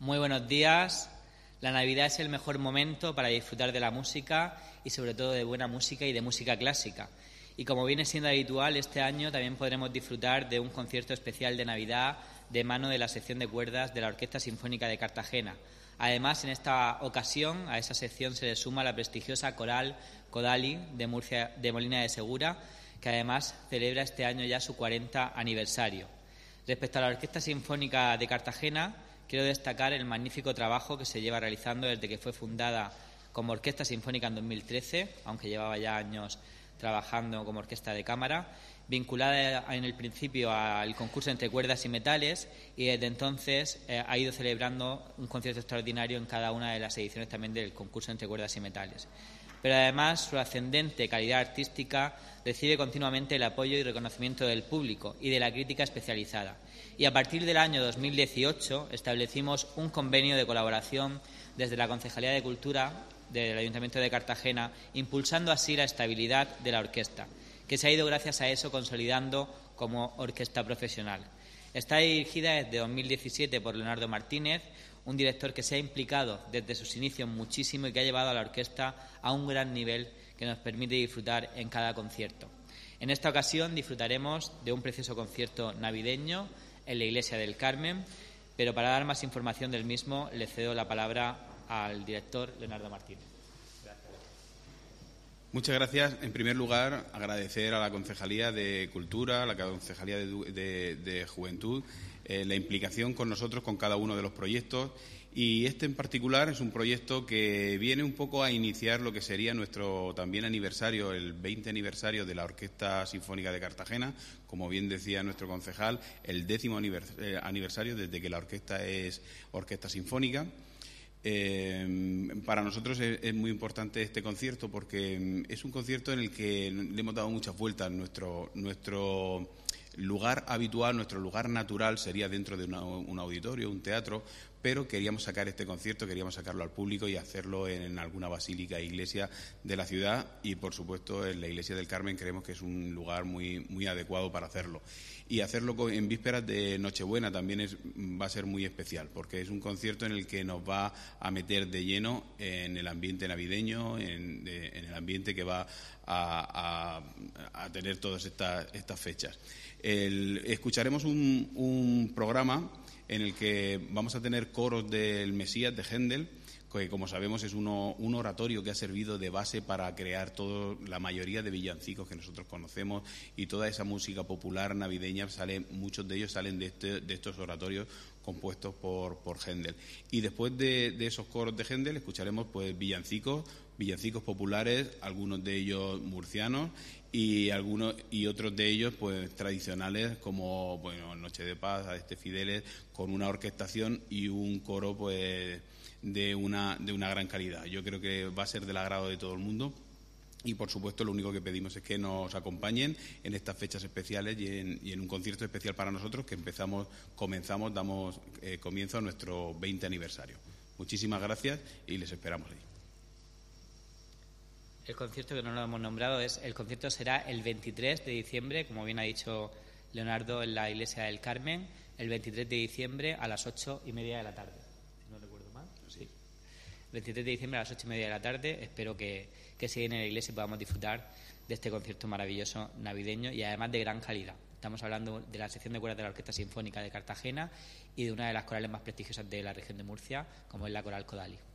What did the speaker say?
Muy buenos días. La Navidad es el mejor momento para disfrutar de la música y sobre todo de buena música y de música clásica. Y como viene siendo habitual, este año también podremos disfrutar de un concierto especial de Navidad de mano de la sección de cuerdas de la Orquesta Sinfónica de Cartagena. Además, en esta ocasión, a esa sección se le suma la prestigiosa coral Codali de Murcia, de Molina de Segura, que además celebra este año ya su 40 aniversario. Respecto a la Orquesta Sinfónica de Cartagena, quiero destacar el magnífico trabajo que se lleva realizando desde que fue fundada como Orquesta Sinfónica en 2013, aunque llevaba ya años trabajando como orquesta de cámara, vinculada en el principio al concurso entre cuerdas y metales, y desde entonces ha ido celebrando un concierto extraordinario en cada una de las ediciones también del concurso entre cuerdas y metales. Pero además su ascendente calidad artística recibe continuamente el apoyo y reconocimiento del público y de la crítica especializada. Y a partir del año 2018 establecimos un convenio de colaboración desde la Concejalía de Cultura del Ayuntamiento de Cartagena, impulsando así la estabilidad de la orquesta, que se ha ido gracias a eso consolidando como orquesta profesional. Está dirigida desde 2017 por Leonardo Martínez, un director que se ha implicado desde sus inicios muchísimo y que ha llevado a la orquesta a un gran nivel que nos permite disfrutar en cada concierto. En esta ocasión disfrutaremos de un precioso concierto navideño en la Iglesia del Carmen, pero para dar más información del mismo le cedo la palabra al director Leonardo Martínez. Muchas gracias. En primer lugar, agradecer a la Concejalía de Cultura, a la Concejalía de Juventud, la implicación con nosotros, con cada uno de los proyectos. Y este en particular es un proyecto que viene un poco a iniciar lo que sería nuestro también aniversario, el 20 aniversario de la Orquesta Sinfónica de Cartagena. Como bien decía nuestro concejal, el 10º aniversario desde que la orquesta es orquesta sinfónica. Para nosotros es muy importante este concierto porque es un concierto en el que le hemos dado muchas vueltas. Nuestro lugar habitual, nuestro lugar natural sería dentro de un auditorio, un teatro, pero queríamos sacar este concierto, queríamos sacarlo al público y hacerlo en alguna basílica e iglesia de la ciudad, y por supuesto en la Iglesia del Carmen creemos que es un lugar muy, muy adecuado para hacerlo. Y hacerlo en vísperas de Nochebuena también va a ser muy especial, porque es un concierto en el que nos va a meter de lleno en el ambiente navideño, en el ambiente que va a tener todas estas fechas. Escucharemos un programa en el que vamos a tener coros del Mesías de Händel, que como sabemos es un oratorio que ha servido de base para crear la mayoría de villancicos que nosotros conocemos, y toda esa música popular navideña muchos de ellos salen de estos oratorios compuestos por Händel. Y después de esos coros de Händel escucharemos pues villancicos populares, algunos de ellos murcianos y otros de ellos pues tradicionales, como Noche de Paz, Adeste Fideles, con una orquestación y un coro pues de una gran calidad. Yo creo que va a ser del agrado de todo el mundo. Y, por supuesto, lo único que pedimos es que nos acompañen en estas fechas especiales y en un concierto especial para nosotros que damos comienzo a nuestro 20 aniversario. Muchísimas gracias y les esperamos ahí. El concierto que no lo hemos nombrado el concierto será el 23 de diciembre, como bien ha dicho Leonardo, en la Iglesia del Carmen, el 23 de diciembre a las 8:30 de la tarde. Si no recuerdo mal. Sí. El 23 de diciembre a las 8:30 de la tarde. Espero que sigan en la iglesia y podamos disfrutar de este concierto maravilloso navideño y además de gran calidad. Estamos hablando de la sección de cuerdas de la Orquesta Sinfónica de Cartagena y de una de las corales más prestigiosas de la región de Murcia, como es la Coral Codali.